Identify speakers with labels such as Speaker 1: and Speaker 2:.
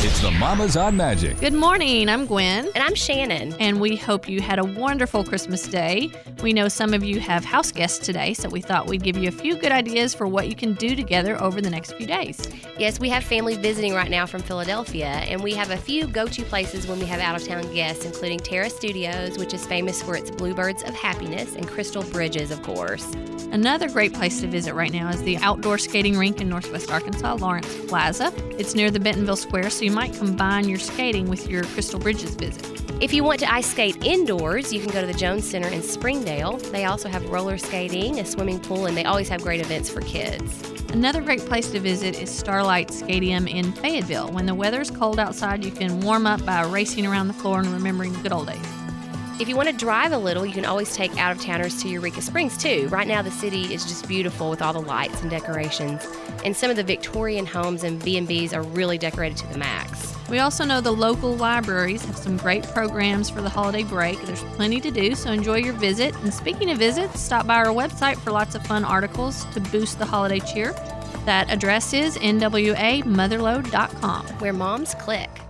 Speaker 1: It's the Mamas on Magic.
Speaker 2: Good morning. I'm Gwen.
Speaker 3: And I'm Shannon.
Speaker 2: And we hope you had a wonderful Christmas day. We know some of you have house guests today, so we thought we'd give you a few good ideas for what you can do together over the next few days.
Speaker 3: Yes, we have family visiting right now from Philadelphia, and we have a few go-to places when we have out-of-town guests, including Terra Studios, which is famous for its Bluebirds of Happiness, and Crystal Bridges, of course.
Speaker 2: Another great place to visit right now is the outdoor skating rink in Northwest Arkansas, Lawrence Plaza. It's near the Bentonville Square, so you might combine your skating with your Crystal Bridges visit.
Speaker 3: If you want to ice skate indoors, you can go to the Jones Center in Springdale. They also have roller skating, a swimming pool, and they always have great events for kids.
Speaker 2: Another great place to visit is Starlight Stadium in Fayetteville. When the weather's cold outside, you can warm up by racing around the floor and remembering the good old days.
Speaker 3: If you want to drive a little, you can always take out-of-towners to Eureka Springs, too. Right now, the city is just beautiful with all the lights and decorations. And some of the Victorian homes and B&Bs are really decorated to the max.
Speaker 2: We also know the local libraries have some great programs for the holiday break. There's plenty to do, so enjoy your visit. And speaking of visits, stop by our website for lots of fun articles to boost the holiday cheer. That address is nwamotherlode.com.
Speaker 3: Where moms click.